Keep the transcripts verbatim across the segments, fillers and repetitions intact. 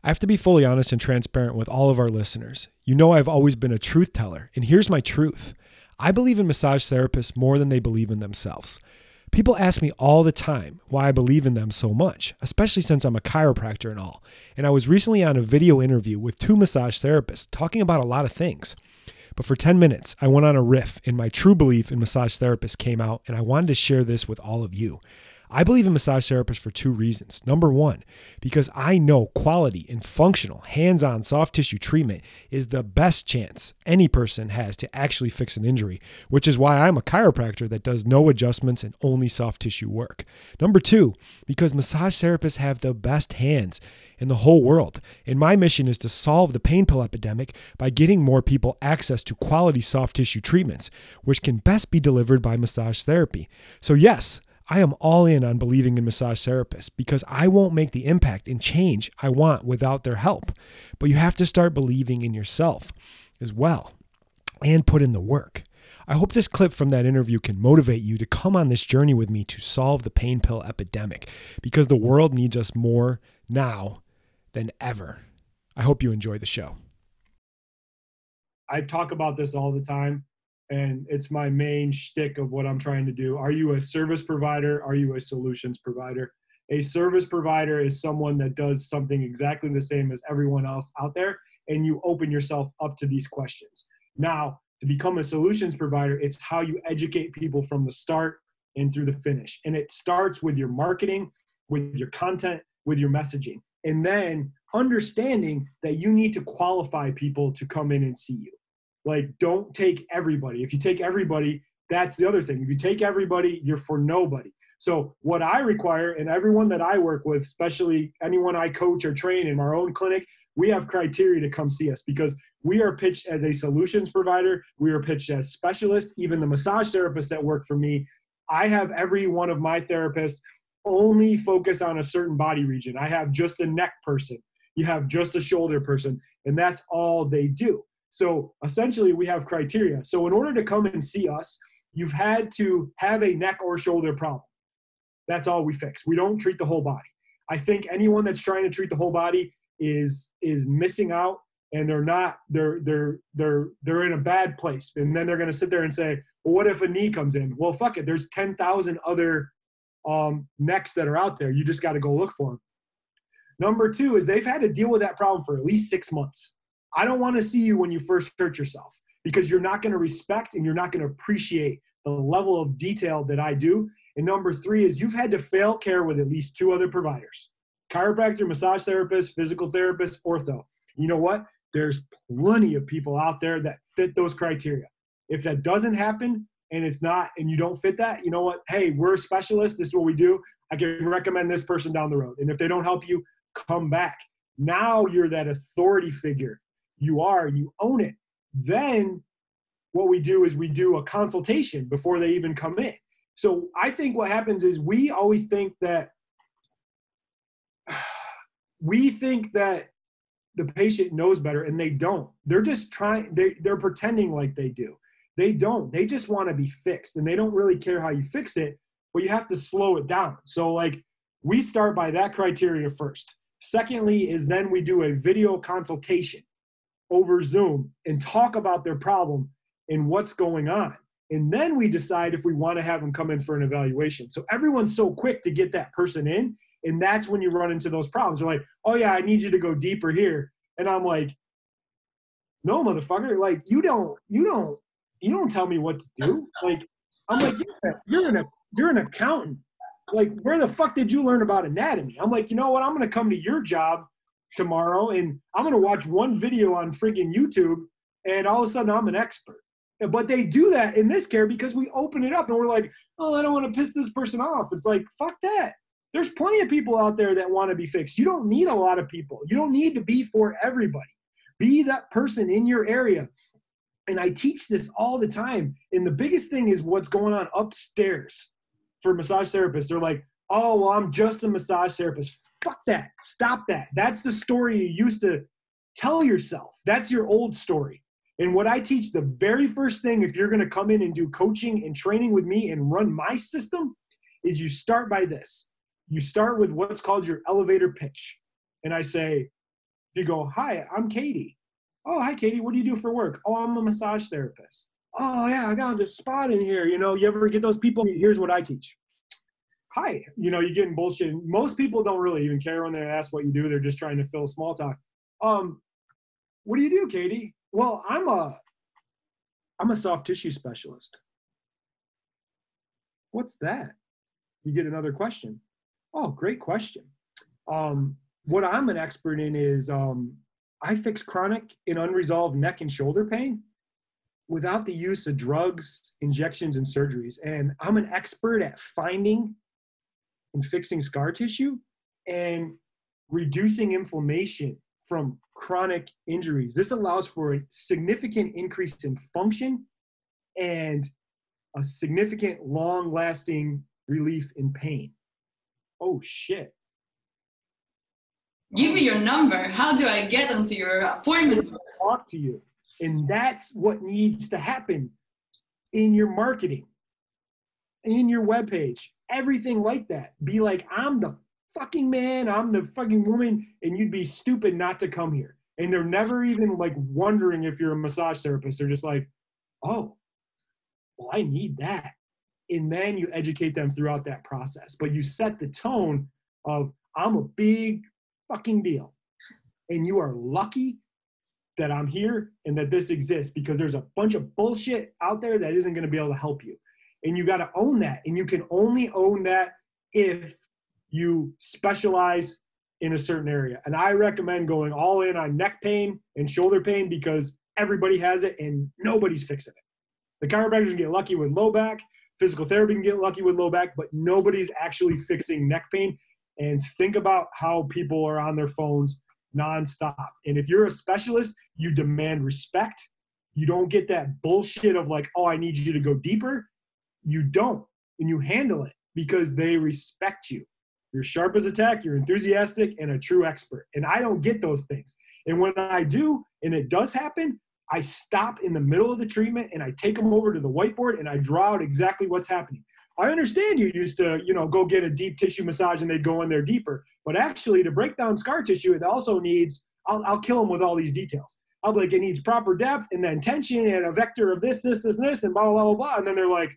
I have to be fully honest and transparent with all of our listeners. You know I've always been a truth teller, and here's my truth. I believe in massage therapists more than they believe in themselves. People ask me all the time why I believe in them so much, especially since I'm a chiropractor and all. And I was recently on a video interview with two massage therapists talking about a lot of things. But for ten minutes, I went on a riff and my true belief in massage therapists came out, and I wanted to share this with all of you. I believe in massage therapists for two reasons. Number one, because I know quality and functional, hands-on soft tissue treatment is the best chance any person has to actually fix an injury, which is why I'm a chiropractor that does no adjustments and only soft tissue work. Number two, because massage therapists have the best hands in the whole world. And my mission is to solve the pain pill epidemic by getting more people access to quality soft tissue treatments, which can best be delivered by massage therapy. So yes, I am all in on believing in massage therapists because I won't make the impact and change I want without their help. But you have to start believing in yourself as well and put in the work. I hope this clip from that interview can motivate you to come on this journey with me to solve the pain pill epidemic because the world needs us more now than ever. I hope you enjoy the show. I talk about this all the time, and it's my main shtick of what I'm trying to do. Are you a service provider? Are you a solutions provider? A service provider is someone that does something exactly the same as everyone else out there, and you open yourself up to these questions. Now, to become a solutions provider, it's how you educate people from the start and through the finish. And it starts with your marketing, with your content, with your messaging, and then understanding that you need to qualify people to come in and see you. Like, don't take everybody. If you take everybody, that's the other thing. If you take everybody, you're for nobody. So what I require, and everyone that I work with, especially anyone I coach or train in our own clinic, we have criteria to come see us because we are pitched as a solutions provider. We are pitched as specialists. Even the massage therapists that work for me, I have every one of my therapists only focus on a certain body region. I have just a neck person. You have just a shoulder person, and that's all they do. So essentially we have criteria. So in order to come and see us, you've had to have a neck or shoulder problem. That's all we fix. We don't treat the whole body. I think anyone that's trying to treat the whole body is is missing out, and they're not, they're they're they're they're in a bad place. And then they're going to sit there and say, well, what if a knee comes in? Well, fuck it. There's ten thousand other um, necks that are out there. You just got to go look for them. Number two is they've had to deal with that problem for at least six months. I don't want to see you when you first hurt yourself because you're not going to respect and you're not going to appreciate the level of detail that I do. And number three is you've had to fail care with at least two other providers: chiropractor, massage therapist, physical therapist, ortho. You know what? There's plenty of people out there that fit those criteria. If that doesn't happen and it's not, and you don't fit that, you know what? Hey, we're a specialist. This is what we do. I can recommend this person down the road. And if they don't help you, come back. Now you're that authority figure. You are, you own it. Then what we do is we do a consultation before they even come in. So I think what happens is we always think that we think that the patient knows better, and they don't. They're just trying, they, they're pretending like they do. They don't. They just want to be fixed, and they don't really care how you fix it, but you have to slow it down. So like we start by that criteria first. Secondly is then we do a video consultation over Zoom and talk about their problem and what's going on. And then we decide if we want to have them come in for an evaluation. So everyone's so quick to get that person in. And that's when you run into those problems. They're like, oh yeah, I need you to go deeper here. And I'm like, no, motherfucker. Like you don't, you don't, you don't tell me what to do. Like, I'm like, you're, you're an, you're an accountant. Like, where the fuck did you learn about anatomy? I'm like, you know what? I'm going to come to your job tomorrow and I'm going to watch one video on freaking YouTube and all of a sudden I'm an expert. But they do that in this care because we open it up and we're like, oh, I don't want to piss this person off. It's like, fuck that. There's plenty of people out there that want to be fixed. You don't need a lot of people. You don't need to be for everybody. Be that person in your area. And I teach this all the time. And the biggest thing is what's going on upstairs for massage therapists. They're like, oh, well, I'm just a massage therapist. Fuck that. Stop that. That's the story you used to tell yourself. That's your old story. And what I teach, the very first thing, if you're going to come in and do coaching and training with me and run my system, is you start by this. You start with what's called your elevator pitch. And I say, If you go, hi, I'm Katie. Oh, hi, Katie. What do you do for work? Oh, I'm a massage therapist. Oh, yeah, I got this spot in here. You know, you ever get those people? Here's what I teach. Hi. You know, you're getting bullshit. Most people don't really even care when they ask what you do. They're just trying to fill small talk. Um, what do you do, Katie? Well, I'm a, I'm a soft tissue specialist. What's that? You get another question. Oh, great question. Um, what I'm an expert in is um, I fix chronic and unresolved neck and shoulder pain without the use of drugs, injections, and surgeries. And I'm an expert at finding and fixing scar tissue and reducing inflammation from chronic injuries. This allows for a significant increase in function and a significant long-lasting relief in pain. Oh, shit. Give me your number. How do I get onto your appointment? Talk to you. And that's what needs to happen in your marketing, in your webpage, everything like that. Be like, I'm the fucking man, I'm the fucking woman, and you'd be stupid not to come here. And they're never even like wondering if you're a massage therapist. They're just like, oh, well, I need that. And then you educate them throughout that process. But you set the tone of, I'm a big fucking deal. And you are lucky that I'm here and that this exists, because there's a bunch of bullshit out there that isn't going to be able to help you. And you got to own that. And you can only own that if you specialize in a certain area. And I recommend going all in on neck pain and shoulder pain, because everybody has it and nobody's fixing it. The chiropractors can get lucky with low back, physical therapy can get lucky with low back, but nobody's actually fixing neck pain. And think about how people are on their phones nonstop. And if you're a specialist, you demand respect. You don't get that bullshit of like, oh, I need you to go deeper. You don't. And you handle it because they respect you. You're sharp as a tack, you're enthusiastic, and a true expert. And I don't get those things. And when I do, and it does happen, I stop in the middle of the treatment and I take them over to the whiteboard and I draw out exactly what's happening. I understand you used to, you know, go get a deep tissue massage and they'd go in there deeper. But actually, to break down scar tissue, it also needs, I'll, I'll kill them with all these details. I'll be like, it needs proper depth and then tension and a vector of this, this, this, and this, and blah, blah, blah, blah, blah. And then they're like,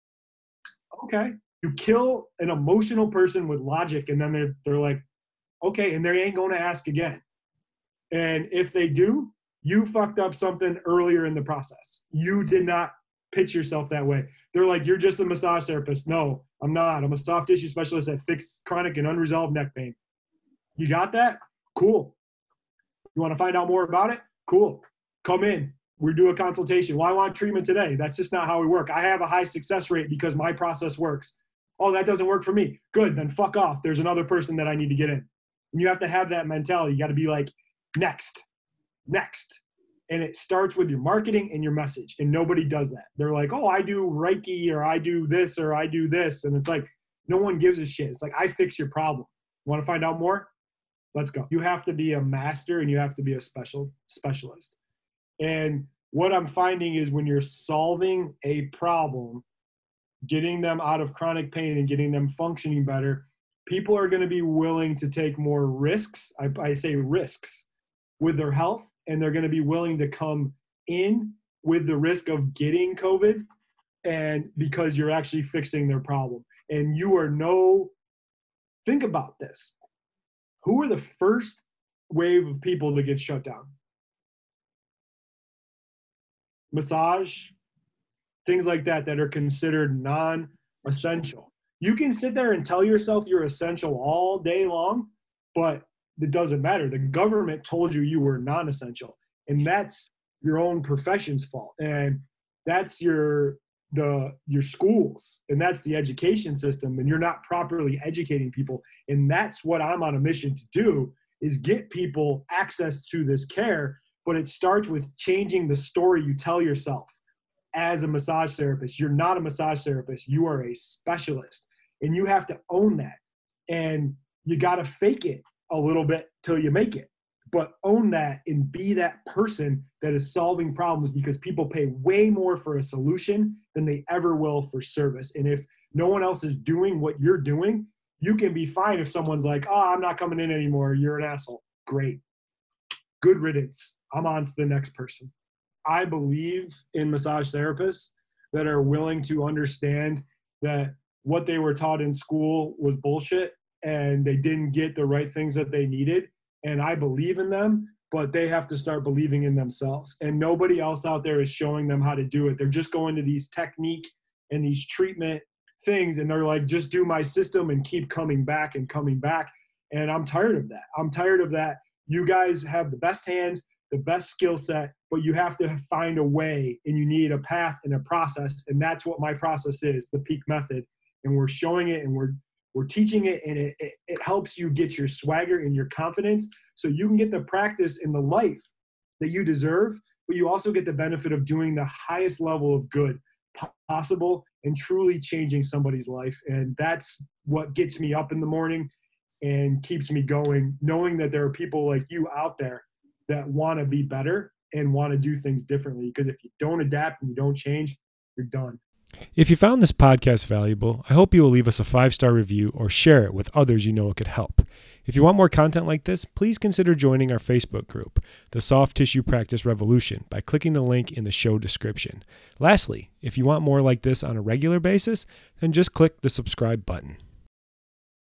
okay. You kill an emotional person with logic, and then they're, they're like, okay, and they ain't going to ask again. And if they do, you fucked up something earlier in the process. You did not pitch yourself that way. They're like, you're just a massage therapist. No, I'm not. I'm a soft tissue specialist that fixes chronic and unresolved neck pain. You got that? Cool. You want to find out more about it? Cool. Come in. We do a consultation. Well, I want treatment today. That's just not how we work. I have a high success rate because my process works. Oh, that doesn't work for me. Good, then fuck off. There's another person that I need to get in. And you have to have that mentality. You got to be like, next, next. And it starts with your marketing and your message. And nobody does that. They're like, oh, I do Reiki, or I do this, or I do this. And it's like, no one gives a shit. It's like, I fix your problem. Want to find out more? Let's go. You have to be a master and you have to be a special specialist. And what I'm finding is when you're solving a problem, getting them out of chronic pain and getting them functioning better, people are going to be willing to take more risks. I, I say risks with their health, and they're going to be willing to come in with the risk of getting COVID, and because you're actually fixing their problem. And you are no, think about this. Who are the first wave of people that get shut down? Massage, things like that that are considered non-essential. You can sit there and tell yourself you're essential all day long, but it doesn't matter. The government told you you were non-essential, and that's your own profession's fault. And that's your the your schools, and that's the education system, and you're not properly educating people. And that's what I'm on a mission to do, is get people access to this care. But it starts with changing the story you tell yourself. As a massage therapist, you're not a massage therapist. You are a specialist, and you have to own that. And you got to fake it a little bit till you make it, but own that and be that person that is solving problems, because people pay way more for a solution than they ever will for service. And if no one else is doing what you're doing, you can be fine if someone's like, oh, I'm not coming in anymore, you're an asshole. Great. good riddance. I'm on to the next person. I believe in massage therapists that are willing to understand that what they were taught in school was bullshit and they didn't get the right things that they needed. And I believe in them, but they have to start believing in themselves. And nobody else out there is showing them how to do it. They're just going to these technique and these treatment things, and they're like, just do my system and keep coming back and coming back. And I'm tired of that. I'm tired of that. You guys have the best hands, the best skill set, but you have to find a way, and you need a path and a process. And that's what my process is, the Peak Method. And we're showing it, and we're we're teaching it, and it, it, it helps you get your swagger and your confidence so you can get the practice in the life that you deserve, but you also get the benefit of doing the highest level of good possible and truly changing somebody's life. And that's what gets me up in the morning and keeps me going, knowing that there are people like you out there that want to be better and want to do things differently. Because if you don't adapt and you don't change, you're done. If you found this podcast valuable, I hope you will leave us a five-star review or share it with others you know it could help. If you want more content like this, please consider joining our Facebook group, The Soft Tissue Practice Revolution, by clicking the link in the show description. Lastly, if you want more like this on a regular basis, then just click the subscribe button.